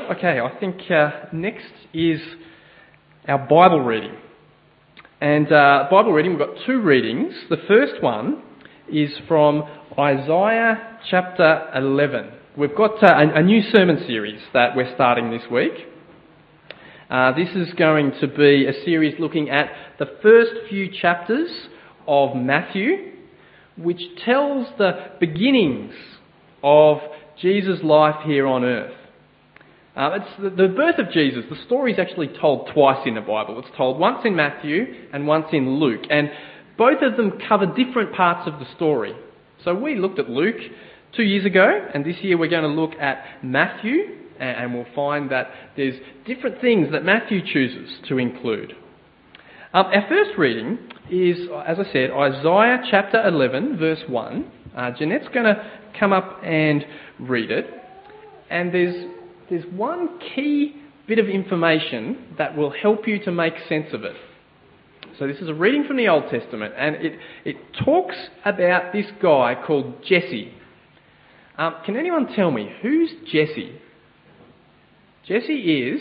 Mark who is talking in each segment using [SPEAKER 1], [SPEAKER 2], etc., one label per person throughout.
[SPEAKER 1] Okay, I think next is our Bible reading. And Bible reading, we've got two readings. The first one is from Isaiah chapter 11. We've got a new sermon series that we're starting this week. This is going to be a series looking at the first few chapters of Matthew, which tells the beginnings of Jesus' life here on earth. It's the birth of Jesus. The story is actually told twice in the Bible. It's told once in Matthew and once in Luke. And both of them cover different parts of the story. So we looked at Luke 2 years ago, and this year we're going to look at Matthew, and we'll find that there's different things that Matthew chooses to include. Our first reading is, as I said, Isaiah chapter 11, verse 1. Jeanette's going to come up and read it. And there's one key bit of information that will help you to make sense of it. So this is a reading from the Old Testament, and it talks about this guy called Jesse. Can anyone tell me, who's Jesse? Jesse is...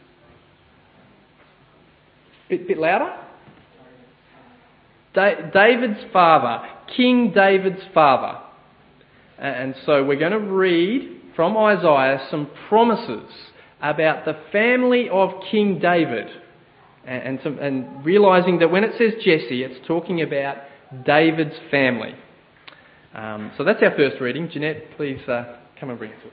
[SPEAKER 1] Bit louder? David's father, King David's father. And so we're going to read from Isaiah some promises about the family of King David. And realising that when it says Jesse, it's talking about David's family. So that's our first reading. Jeanette, please come and bring it to us.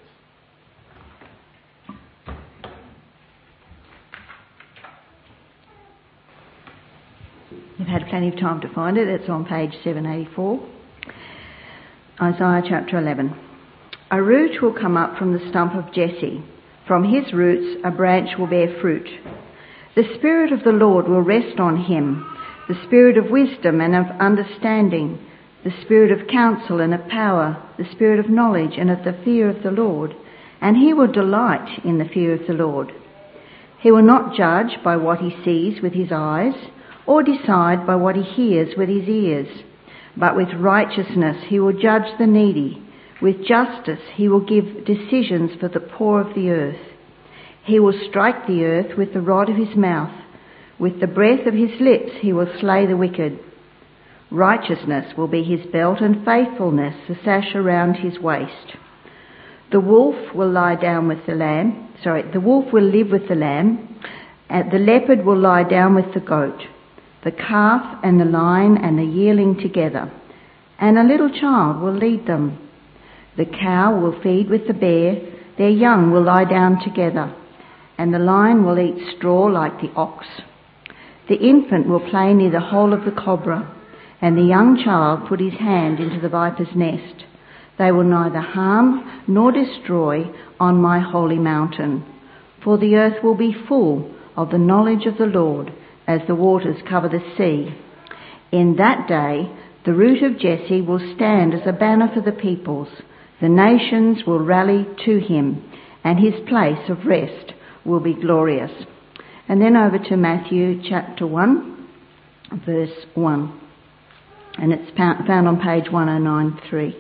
[SPEAKER 2] You've had plenty of time to find it. It's on page 784. Isaiah chapter 11. A root will come up from the stump of Jesse. From his roots a branch will bear fruit. The Spirit of the Lord will rest on him, the Spirit of wisdom and of understanding, the Spirit of counsel and of power, the Spirit of knowledge and of the fear of the Lord. And he will delight in the fear of the Lord. He will not judge by what he sees with his eyes, or decide by what he hears with his ears. But with righteousness he will judge the needy. With justice he will give decisions for the poor of the earth. He will strike the earth with the rod of his mouth. With the breath of his lips he will slay the wicked. Righteousness will be his belt, and faithfulness the sash around his waist. The wolf will lie down with the lamb. The wolf will live with the lamb. The leopard will lie down with the goat. The calf and the lion and the yearling together, and a little child will lead them. The cow will feed with the bear, their young will lie down together, and the lion will eat straw like the ox. The infant will play near the hole of the cobra, and the young child put his hand into the viper's nest. They will neither harm nor destroy on my holy mountain, for the earth will be full of the knowledge of the Lord, as the waters cover the sea. In that day, the root of Jesse will stand as a banner for the peoples. The nations will rally to him, and his place of rest will be glorious. And then over to Matthew chapter 1, verse 1. And it's found on page 1093.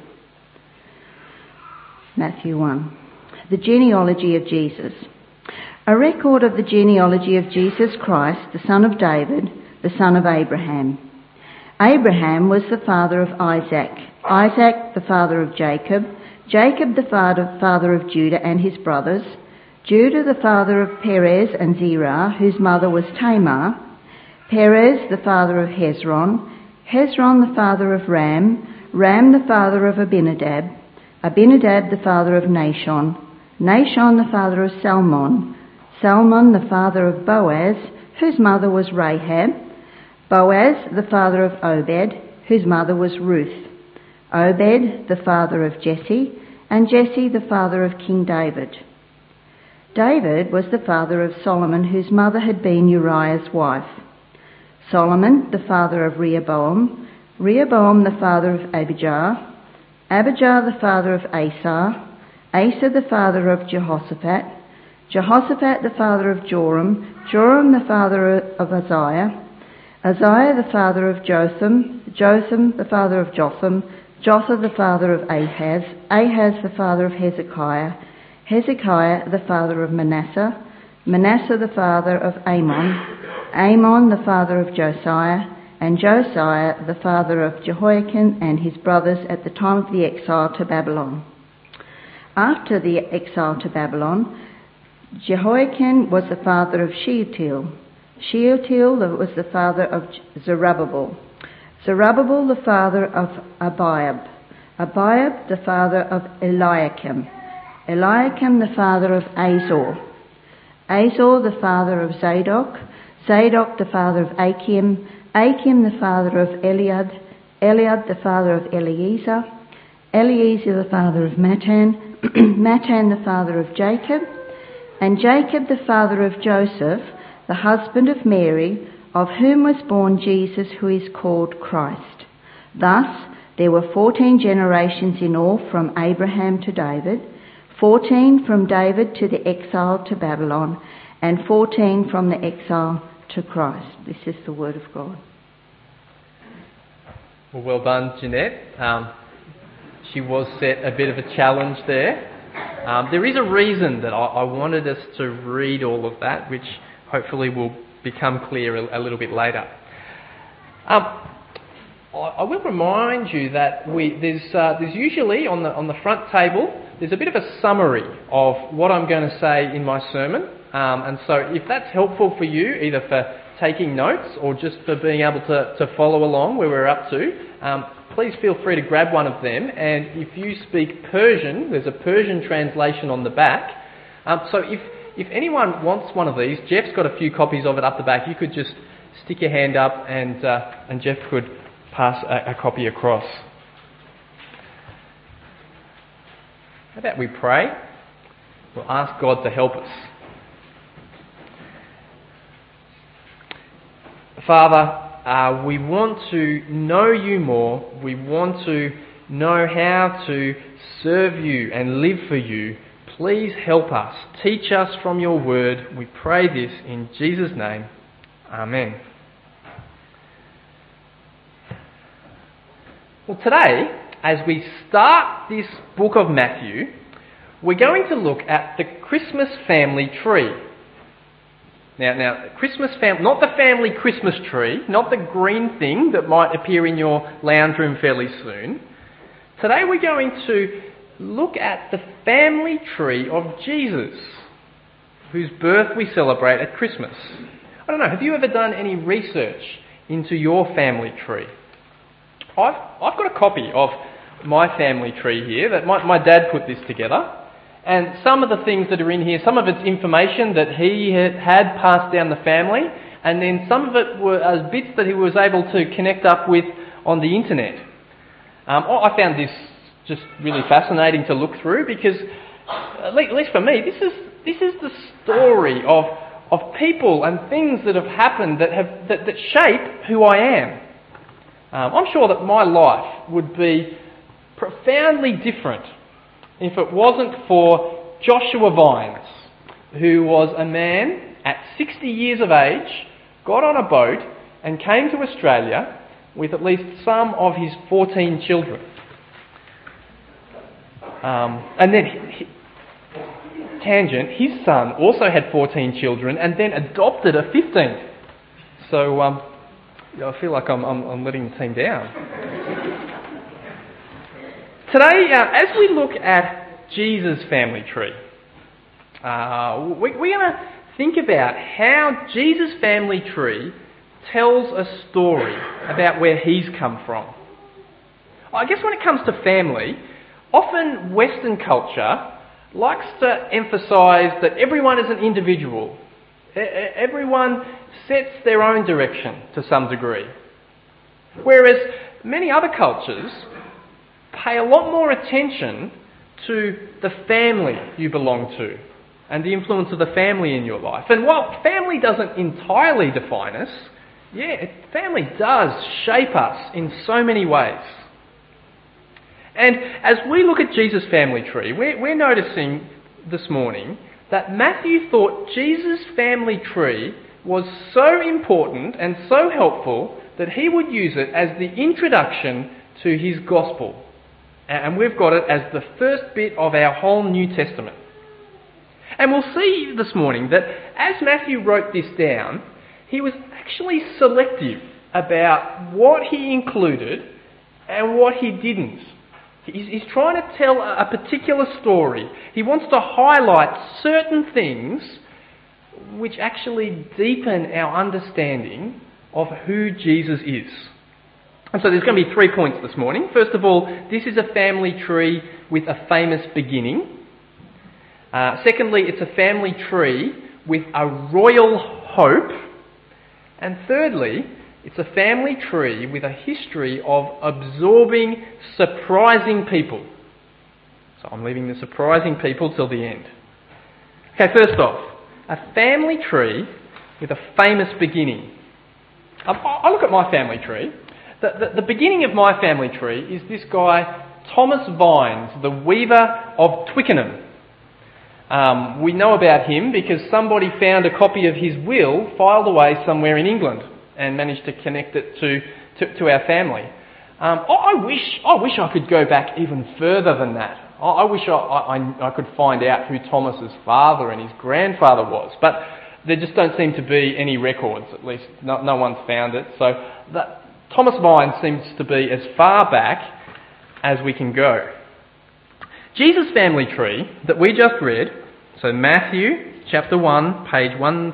[SPEAKER 2] Matthew 1. The genealogy of Jesus. A record of the genealogy of Jesus Christ, the son of David, the son of Abraham. Abraham was the father of Isaac, Isaac the father of Jacob, Jacob the father of Judah and his brothers, Judah the father of Perez and Zerah, whose mother was Tamar, Perez the father of Hezron, Hezron the father of Ram, Ram the father of Abinadab, Abinadab the father of Nahshon, Nahshon the father of Salmon, Salmon the father of Boaz, whose mother was Rahab, Boaz the father of Obed, whose mother was Ruth, Obed the father of Jesse, and Jesse the father of King David. David was the father of Solomon, whose mother had been Uriah's wife. Solomon the father of Rehoboam, Rehoboam the father of Abijah, Abijah the father of Asa, Asa the father of Jehoshaphat, Jehoshaphat the father of Joram, Joram the father of Uzziah, Uzziah the father of Jotham, Jotham the father of Jotham, Jotham the father of Ahaz, Ahaz the father of Hezekiah, Hezekiah the father of Manasseh, Manasseh the father of Amon, Amon the father of Josiah, and Josiah the father of Jehoiakim and his brothers at the time of the exile to Babylon. After the exile to Babylon, Jehoiakim was the father of Shealtiel. Shealtiel was the father of Zerubbabel. Zerubbabel the father of Abiab. Abiab the father of Eliakim. Eliakim the father of Azor. Azor the father of Zadok. Zadok the father of Achim. Achim the father of Eliad. Eliad the father of Eleazar. Eleazar the father of Matan. Matan the father of Jacob. And Jacob the father of Joseph, the husband of Mary, of whom was born Jesus, who is called Christ. Thus there were 14 generations in all from Abraham to David, 14 from David to the exile to Babylon, and 14 from the exile to Christ. This is the word of God.
[SPEAKER 1] Well done, Jeanette. She was set a bit of a challenge there. There is a reason that I wanted us to read all of that, which hopefully will become clear a little bit later. I will remind you that there's usually on the front table, there's a bit of a summary of what I'm going to say in my sermon. And so if that's helpful for you, either for taking notes or just for being able to follow along where we're up to, please feel free to grab one of them. And if you speak Persian, there's a Persian translation on the back. So if anyone wants one of these, Jeff's got a few copies of it up the back. You could just stick your hand up and Jeff could pass a copy across. How about we pray? We'll ask God to help us. Father, we want to know you more. We want to know how to serve you and live for you. Please help us. Teach us from your word. We pray this in Jesus' name. Amen. Well, today, as we start this book of Matthew, we're going to look at the Christmas family tree. Now, Christmas family, not the family Christmas tree, not the green thing that might appear in your lounge room fairly soon. Today we're going to look at the family tree of Jesus, whose birth we celebrate at Christmas. I don't know, have you ever done any research into your family tree? I've got a copy of my family tree here that my dad put this together. And some of the things that are in here, some of it's information that he had passed down the family, and then some of it were bits that he was able to connect up with on the internet. I found this just really fascinating to look through because, at least for me, this is the story of people and things that have happened that shape who I am. I'm sure that my life would be profoundly different if it wasn't for Joshua Vines, who was a man at 60 years of age, got on a boat and came to Australia with at least some of his 14 children. And then, his son also had 14 children and then adopted a 15th. So I feel like I'm letting the team down. Today, as we look at Jesus' family tree, we're going to think about how Jesus' family tree tells a story about where he's come from. I guess when it comes to family, often Western culture likes to emphasise that everyone is an individual. Everyone sets their own direction to some degree. Whereas many other cultures pay a lot more attention to the family you belong to and the influence of the family in your life. And while family doesn't entirely define us, family does shape us in so many ways. And as we look at Jesus' family tree, we're noticing this morning that Matthew thought Jesus' family tree was so important and so helpful that he would use it as the introduction to his gospel. And we've got it as the first bit of our whole New Testament. And we'll see this morning that as Matthew wrote this down, he was actually selective about what he included and what he didn't. He's trying to tell a particular story. He wants to highlight certain things which actually deepen our understanding of who Jesus is. And so there's going to be 3 points this morning. First of all, this is a family tree with a famous beginning. Secondly, it's a family tree with a royal hope. And thirdly, it's a family tree with a history of absorbing surprising people. So I'm leaving the surprising people till the end. Okay, first off, a family tree with a famous beginning. I look at my family tree. The beginning of my family tree is this guy, Thomas Vines, the weaver of Twickenham. We know about him because somebody found a copy of his will filed away somewhere in England and managed to connect it to our family. I wish I could go back even further than that. I wish I could find out who Thomas's father and his grandfather was, but there just don't seem to be any records. At least no one's found it. So Thomas Vines seems to be as far back as we can go. Jesus' family tree that we just read, so Matthew chapter 1, page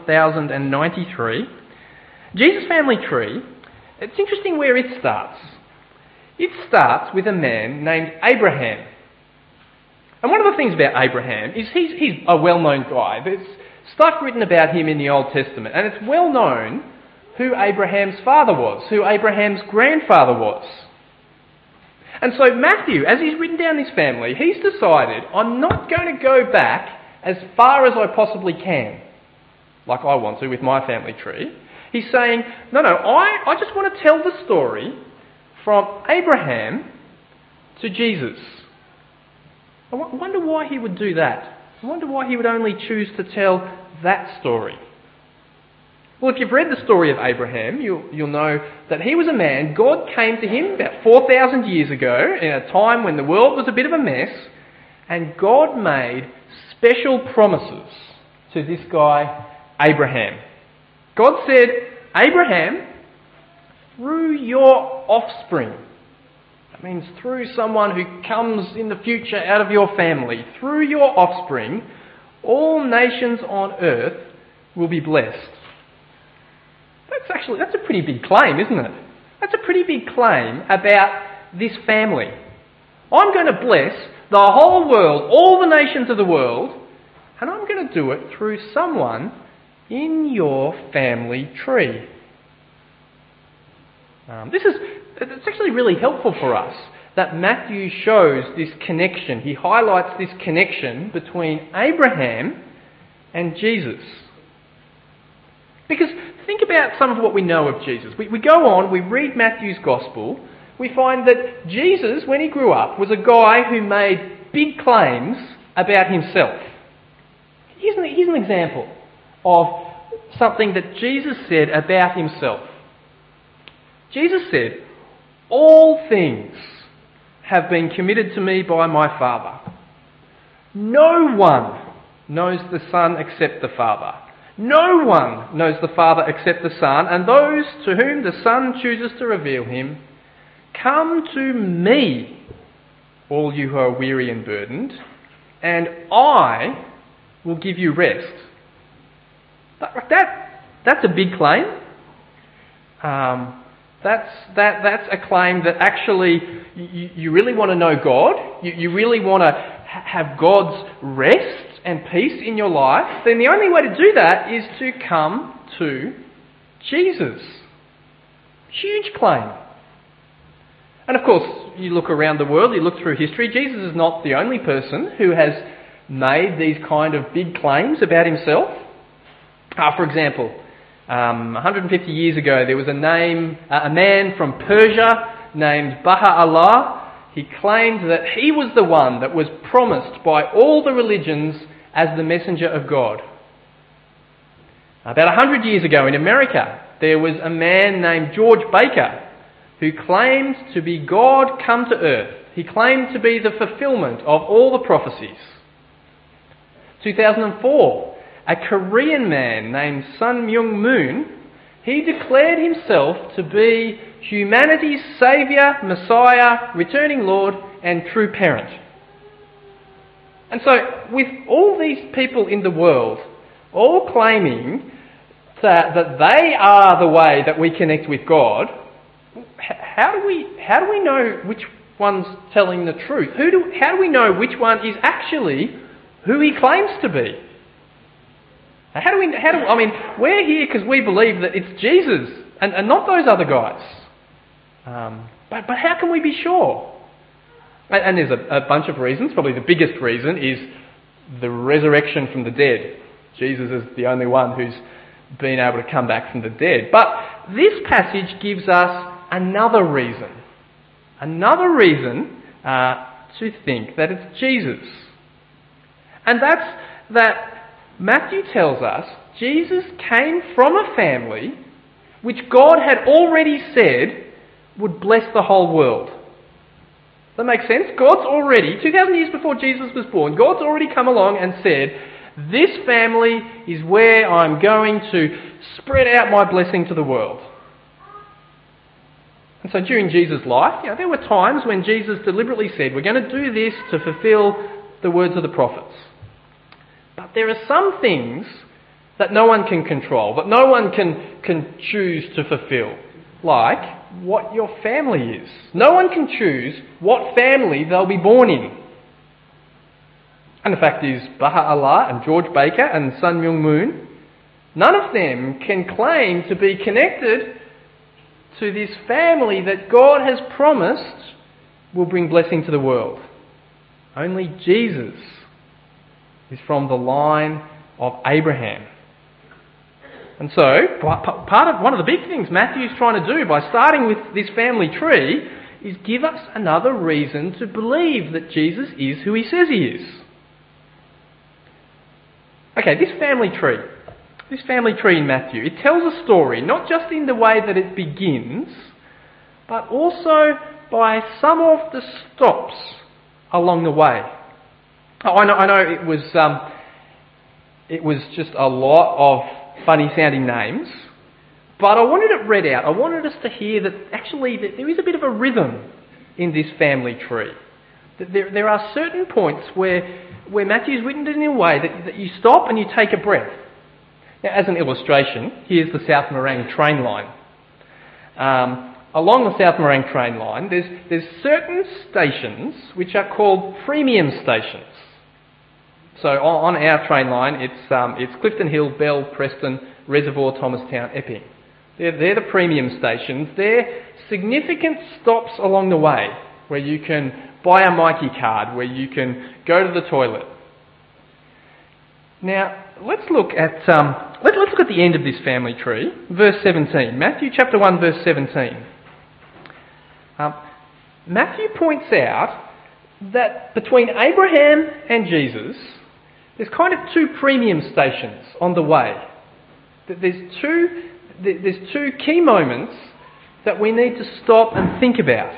[SPEAKER 1] 1093. Jesus' family tree, it's interesting where it starts. It starts with a man named Abraham. And one of the things about Abraham is he's a well-known guy. There's stuff written about him in the Old Testament, and it's well known who Abraham's father was, who Abraham's grandfather was. And so Matthew, as he's written down his family, he's decided, I'm not going to go back as far as I possibly can, like I want to with my family tree. He's saying, no, I just want to tell the story from Abraham to Jesus. I wonder why he would do that. I wonder why he would only choose to tell that story. Well, if you've read the story of Abraham, you'll know that he was a man. God came to him about 4,000 years ago in a time when the world was a bit of a mess, and God made special promises to this guy, Abraham. God said, Abraham, through your offspring, that means through someone who comes in the future out of your family, through your offspring, all nations on earth will be blessed. That's a pretty big claim, isn't it? That's a pretty big claim about this family. I'm going to bless the whole world, all the nations of the world, and I'm going to do it through someone in your family tree. It's actually really helpful for us that Matthew shows this connection. He highlights this connection between Abraham and Jesus. Because think about some of what we know of Jesus. We go on, we read Matthew's Gospel, we find that Jesus, when he grew up, was a guy who made big claims about himself. Here's an example of something that Jesus said about himself. Jesus said, all things have been committed to me by my Father. No one knows the Son except the Father. No one knows the Father except the Son, and those to whom the Son chooses to reveal him. Come to me, all you who are weary and burdened, and I will give you rest. That's a big claim. That's a claim that actually you really want to know God, you really want to have God's rest and peace in your life, then the only way to do that is to come to Jesus. Huge claim. And of course, you look around the world, you look through history, Jesus is not the only person who has made these kind of big claims about himself. For example, 150 years ago, there was a man from Persia named Baha'u'llah. He claimed that he was the one that was promised by all the religions as the messenger of God. About 100 years ago in America, there was a man named George Baker who claimed to be God come to earth. He claimed to be the fulfillment of all the prophecies. 2004, a Korean man named Sun Myung Moon, he declared himself to be humanity's saviour, Messiah, returning Lord and true parent. And so, with all these people in the world all claiming that they are the way that we connect with God, how do we know which one's telling the truth? How do we know which one is actually who he claims to be? We're here because we believe that it's Jesus and not those other guys. But how can we be sure? And there's a bunch of reasons. Probably the biggest reason is the resurrection from the dead. Jesus is the only one who's been able to come back from the dead. But this passage gives us another reason to think that it's Jesus. And that's that Matthew tells us Jesus came from a family which God had already said would bless the whole world. Does that make sense? God's already, 2,000 years before Jesus was born, God's already come along and said, this family is where I'm going to spread out my blessing to the world. And so during Jesus' life, there were times when Jesus deliberately said, we're going to do this to fulfill the words of the prophets. But there are some things that no one can control, that no one can choose to fulfill, like what your family is. No one can choose what family they'll be born in. And the fact is, Baha'u'llah and George Baker and Sun Myung Moon, none of them can claim to be connected to this family that God has promised will bring blessing to the world. Only Jesus is from the line of Abraham. And so, one of the big things Matthew's trying to do by starting with this family tree is give us another reason to believe that Jesus is who he says he is. Okay, this family tree in Matthew, it tells a story, not just in the way that it begins, but also by some of the stops along the way. I know it was just a lot of funny sounding names, but I wanted it read out. I wanted us to hear that actually that there is a bit of a rhythm in this family tree. That there are certain points where Matthew's written it in a way that you stop and you take a breath. Now, as an illustration, here's the South Morang train line. Along the South Morang train line, there's certain stations which are called premium stations. So on our train line, it's Clifton Hill, Bell, Preston, Reservoir, Thomastown, Epping. They're the premium stations. They're significant stops along the way where you can buy a Mikey card, where you can go to the toilet. Now, let's look at the end of this family tree, verse 17. Matthew chapter 1, verse 17. Matthew points out that between Abraham and Jesus, there's kind of two premium stations on the way. There's two key moments that we need to stop and think about.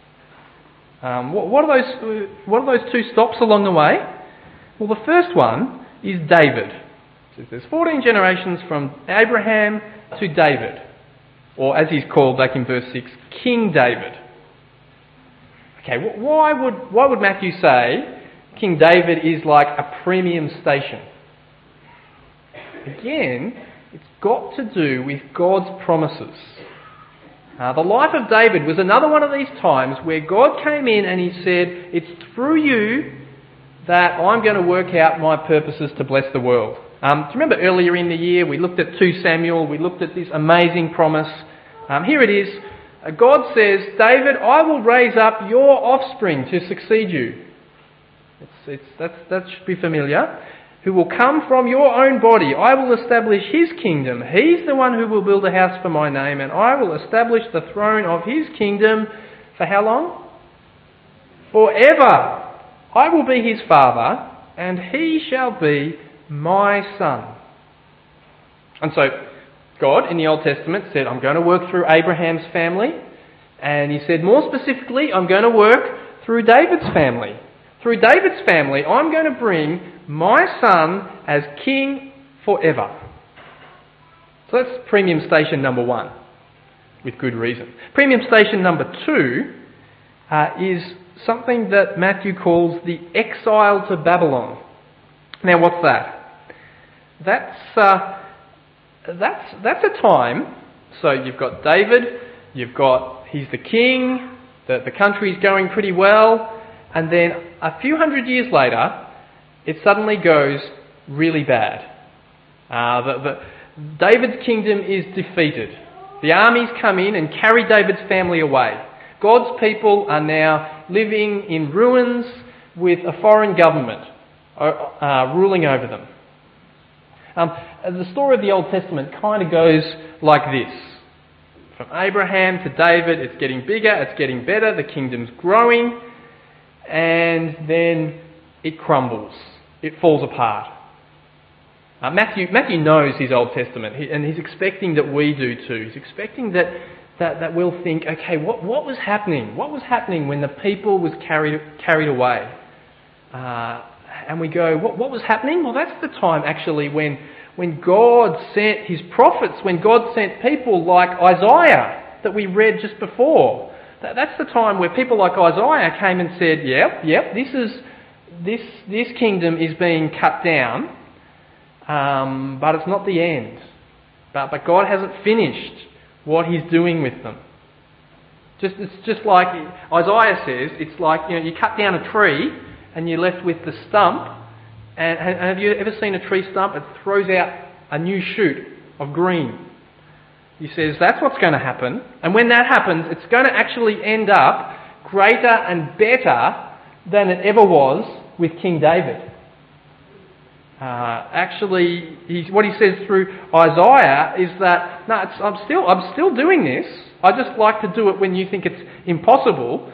[SPEAKER 1] What are those two stops along the way? Well, the first one is David. So there's 14 generations from Abraham to David, or as he's called back in verse 6, King David. Okay, why would Matthew say King David is like a premium station? Again, it's got to do with God's promises. The life of David was another one of these times where God came in and he said, it's through you that I'm going to work out my purposes to bless the world. Do you remember earlier in the year we looked at 2 Samuel, we looked at this amazing promise. Here it is. God says, David, I will raise up your offspring to succeed you. That should be familiar. Who will come from your own body. I will establish his kingdom. He's the one who will build a house for my name, and I will establish the throne of his kingdom for how long? Forever. I will be his father, and he shall be my son. And so, God in the Old Testament said, I'm going to work through Abraham's family, and he said more specifically, I'm going to work through David's family. Through David's family, I'm going to bring my son as king forever. So that's premium station number 1, with good reason. Premium station number 2 is something that Matthew calls the exile to Babylon. Now, what's that? That's a time. So you've got David, he's the king, the country's going pretty well, and then a few hundred years later, it suddenly goes really bad. David's kingdom is defeated. The armies come in and carry David's family away. God's people are now living in ruins with a foreign government ruling over them. The story of the Old Testament kind of goes like this. From Abraham to David, it's getting bigger, it's getting better, the kingdom's growing, and then it crumbles. It falls apart. Matthew knows his Old Testament, and he's expecting that we do too. He's expecting that we'll think, okay, what was happening? What was happening when the people was carried away? And we go, what was happening? Well, that's the time actually when God sent his prophets, when God sent people like Isaiah that we read just before. That's the time where people like Isaiah came and said, yep, this kingdom is being cut down, but it's not the end. But God hasn't finished what he's doing with them. It's just like Isaiah says, it's like, you cut down a tree and you're left with the stump. And have you ever seen a tree stump? It throws out a new shoot of green. He says that's what's going to happen. And when that happens, it's going to actually end up greater and better than it ever was with King David. What he says through Isaiah is that, no, I'm still doing this. I just like to do it when you think it's impossible.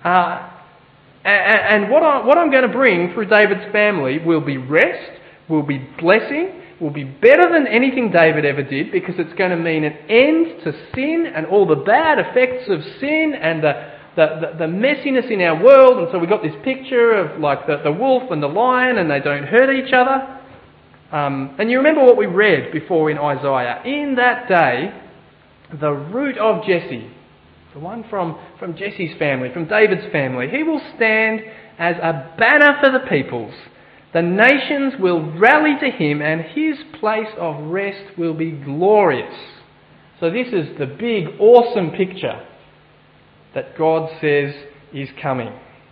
[SPEAKER 1] And what I'm going to bring through David's family will be rest, will be blessing, will be better than anything David ever did, because it's going to mean an end to sin and all the bad effects of sin and the messiness in our world. And so we've got this picture of like the wolf and the lion, and they don't hurt each other. And you remember what we read before in Isaiah. In that day, the root of Jesse, the one from Jesse's family, from David's family, he will stand as a banner for the peoples. The nations will rally to him, and his place of rest will be glorious. So this is the big, awesome picture that God says is coming.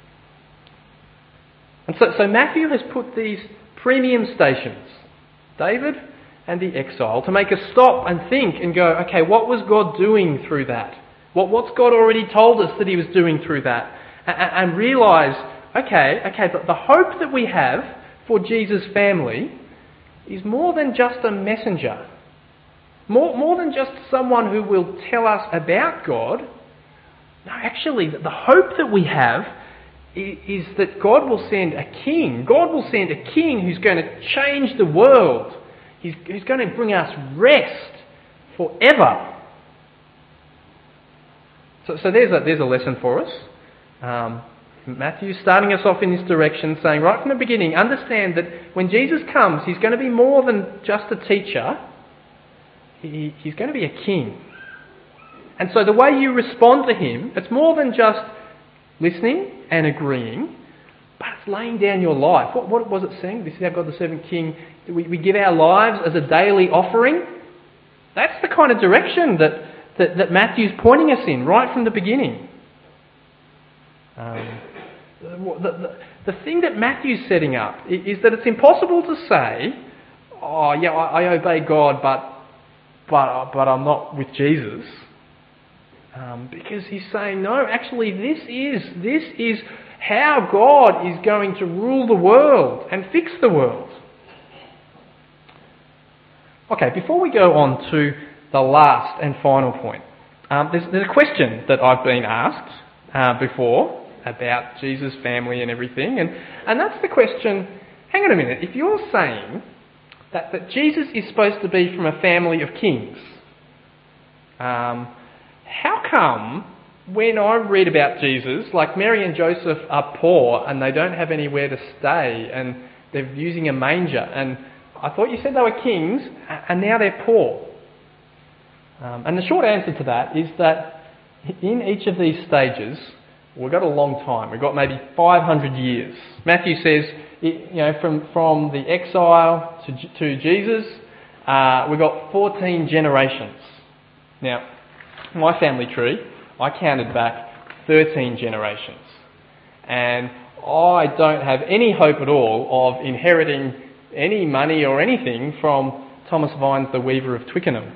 [SPEAKER 1] And so Matthew has put these premium stations, David and the exile, to make us stop and think and go, okay, what was God doing through that? What's God already told us that he was doing through that? And realise, okay, the hope that we have for Jesus' family is more than just a messenger. More than just someone who will tell us about God. No, actually, the hope that we have is that God will send a king. God will send a king who's going to change the world. Who's going to bring us rest forever. So there's a lesson for us. Matthew's starting us off in this direction, saying right from the beginning, understand that when Jesus comes, he's going to be more than just a teacher. He's going to be a king. And so the way you respond to him, it's more than just listening and agreeing, but it's laying down your life. What was it saying? This is how God the servant king, we give our lives as a daily offering. That's the kind of direction that Matthew's pointing us in right from the beginning. The thing that Matthew's setting up is that it's impossible to say, oh yeah, I obey God, but I'm not with Jesus. Because he's saying, no, actually this is how God is going to rule the world and fix the world. Okay, before we go on to the last and final point, there's a question that I've been asked before about Jesus' family and everything, and that's the question, hang on a minute, if you're saying that Jesus is supposed to be from a family of kings, how come when I read about Jesus, like Mary and Joseph are poor and they don't have anywhere to stay and they're using a manger. And I thought you said they were kings and now they're poor. And the short answer to that is that in each of these stages, we've got a long time. We've got maybe 500 years. Matthew says, from the exile to Jesus, we've got 14 generations. Now, my family tree, I counted back 13 generations. And I don't have any hope at all of inheriting any money or anything from Thomas Vines, the weaver of Twickenham.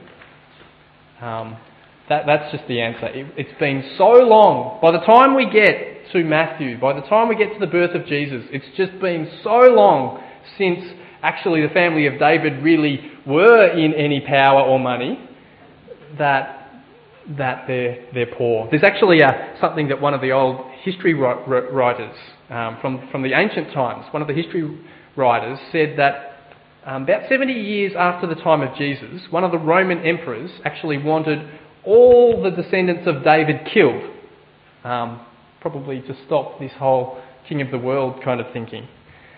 [SPEAKER 1] That's just the answer. It's been so long. By the time we get to Matthew, by the time we get to the birth of Jesus, it's just been so long since actually the family of David really were in any power or money that they're poor. There's actually something that one of the old history writers from the ancient times, one of the history writers said that about 70 years after the time of Jesus, one of the Roman emperors actually wanted all the descendants of David killed, probably to stop this whole king of the world kind of thinking.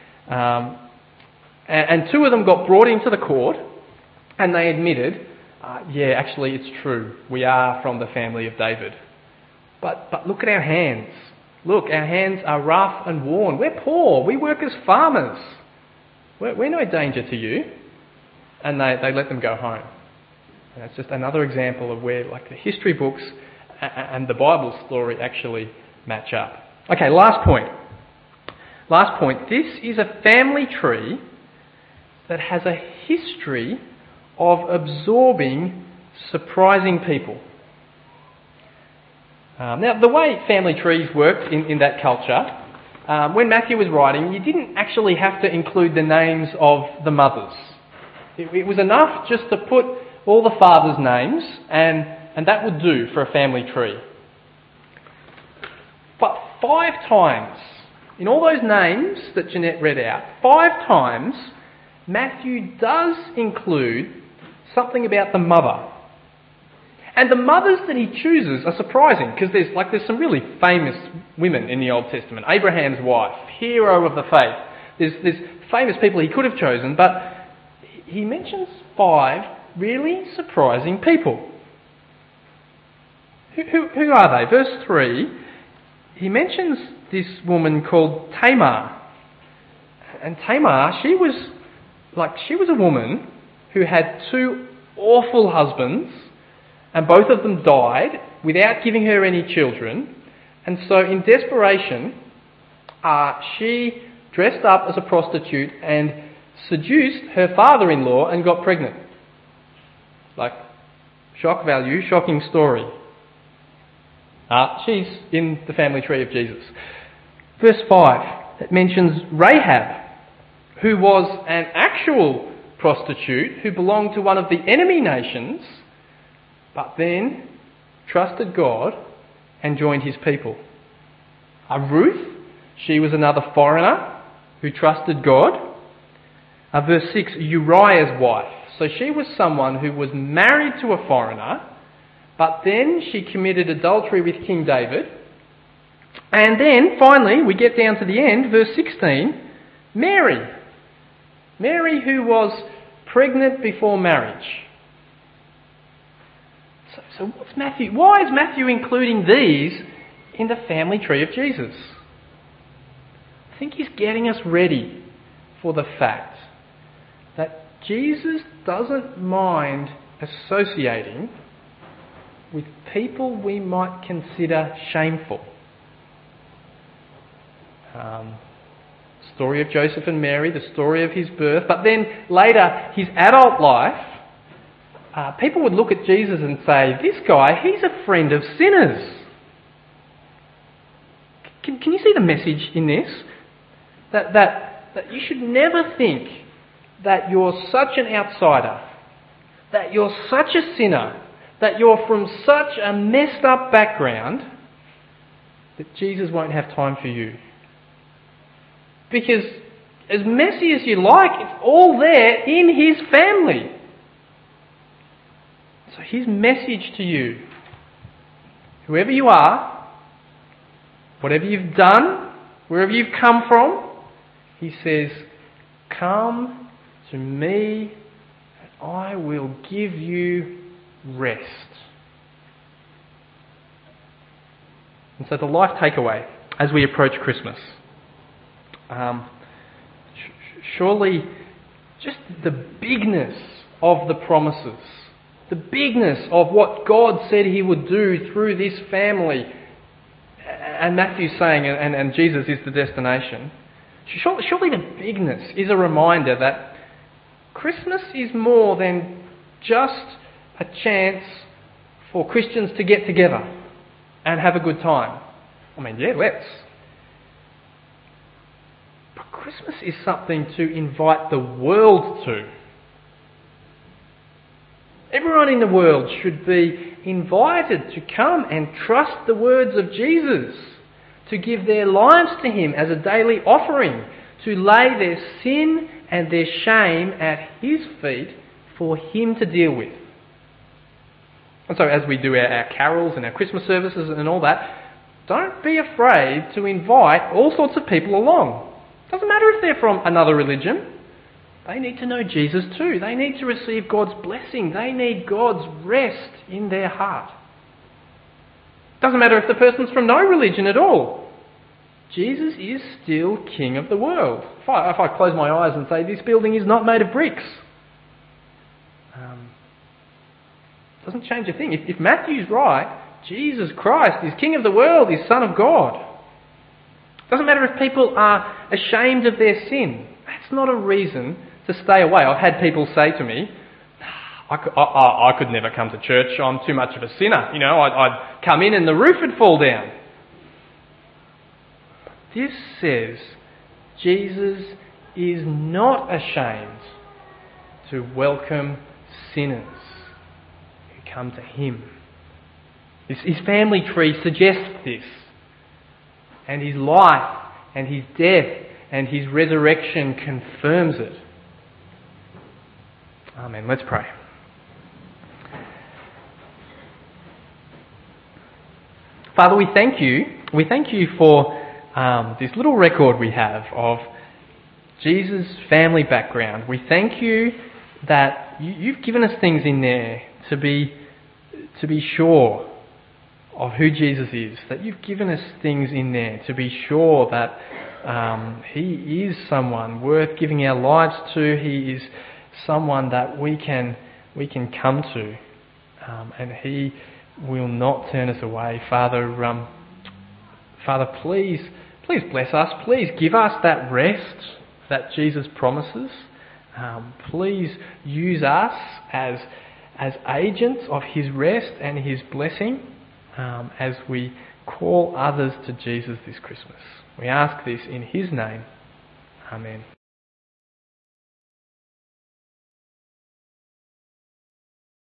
[SPEAKER 1] And two of them got brought into the court and they admitted, actually it's true, we are from the family of David. But look at our hands. Look, our hands are rough and worn. We're poor. We work as farmers. We're no danger to you. And they let them go home. And it's just another example of where the history books and the Bible story actually match up. Okay, last point. This is a family tree that has a history of absorbing surprising people. Now, the way family trees worked in that culture, when Matthew was writing, you didn't actually have to include the names of the mothers. It was enough just to put all the fathers' names, and that would do for a family tree. But 5 times, in all those names that Jeanette read out, 5 times, Matthew does include something about the mother. And the mothers that he chooses are surprising, because there's some really famous women in the Old Testament. Abraham's wife, hero of the faith. There's famous people he could have chosen, but he mentions 5 really surprising people. Who are they? Verse 3, he mentions this woman called Tamar. And Tamar, she was a woman who had 2 awful husbands, and both of them died without giving her any children. And so in desperation, she dressed up as a prostitute and seduced her father-in-law and got pregnant. Shock value, shocking story. She's in the family tree of Jesus. Verse 5, it mentions Rahab, who was an actual prostitute who belonged to one of the enemy nations, but then trusted God and joined his people. Ruth, she was another foreigner who trusted God. Verse 6, Uriah's wife. So she was someone who was married to a foreigner, but then she committed adultery with King David. And then, finally, we get down to the end, verse 16, Mary. Mary who was pregnant before marriage. So why is Matthew including these in the family tree of Jesus? I think he's getting us ready for the fact that Jesus doesn't mind associating with people we might consider shameful. Story of Joseph and Mary, the story of his birth, but then later his adult life, people would look at Jesus and say, this guy, he's a friend of sinners. Can you see the message in this? That you should never think that you're such an outsider, that you're such a sinner, that you're from such a messed up background, that Jesus won't have time for you. Because as messy as you like, it's all there in his family. So his message to you, whoever you are, whatever you've done, wherever you've come from, he says, come to me and I will give you rest. And so the life takeaway as we approach Christmas, surely just the bigness of the promises, the bigness of what God said he would do through this family, and Matthew's saying, and Jesus is the destination, surely the bigness is a reminder that Christmas is more than just a chance for Christians to get together and have a good time. I mean, yeah, let's. But Christmas is something to invite the world to. Everyone in the world should be invited to come and trust the words of Jesus, to give their lives to him as a daily offering, to lay their sin and their shame at his feet for him to deal with. And so as we do our carols and our Christmas services and all that, don't be afraid to invite all sorts of people along. Doesn't matter if they're from another religion. They need to know Jesus too. They need to receive God's blessing. They need God's rest in their heart. Doesn't matter if the person's from no religion at all. Jesus is still King of the world. If I close my eyes and say, this building is not made of bricks, doesn't change a thing. If Matthew's right, Jesus Christ is King of the world, is Son of God. Doesn't matter if people are ashamed of their sin. That's not a reason to stay away. I've had people say to me, I could never come to church. I'm too much of a sinner. I'd come in and the roof would fall down. This says Jesus is not ashamed to welcome sinners who come to him. His family tree suggests this. And his life and his death and his resurrection confirms it. Amen. Let's pray. Father, we thank you. We thank you for this little record we have of Jesus' family background. We thank you that you've given us things in there to be sure of who Jesus is. That you've given us things in there to be sure that he is someone worth giving our lives to. He is someone that we can come to, and he will not turn us away. Father, please bless us. Please give us that rest that Jesus promises. Please use us as agents of his rest and his blessing as we call others to Jesus this Christmas. We ask this in his name. Amen.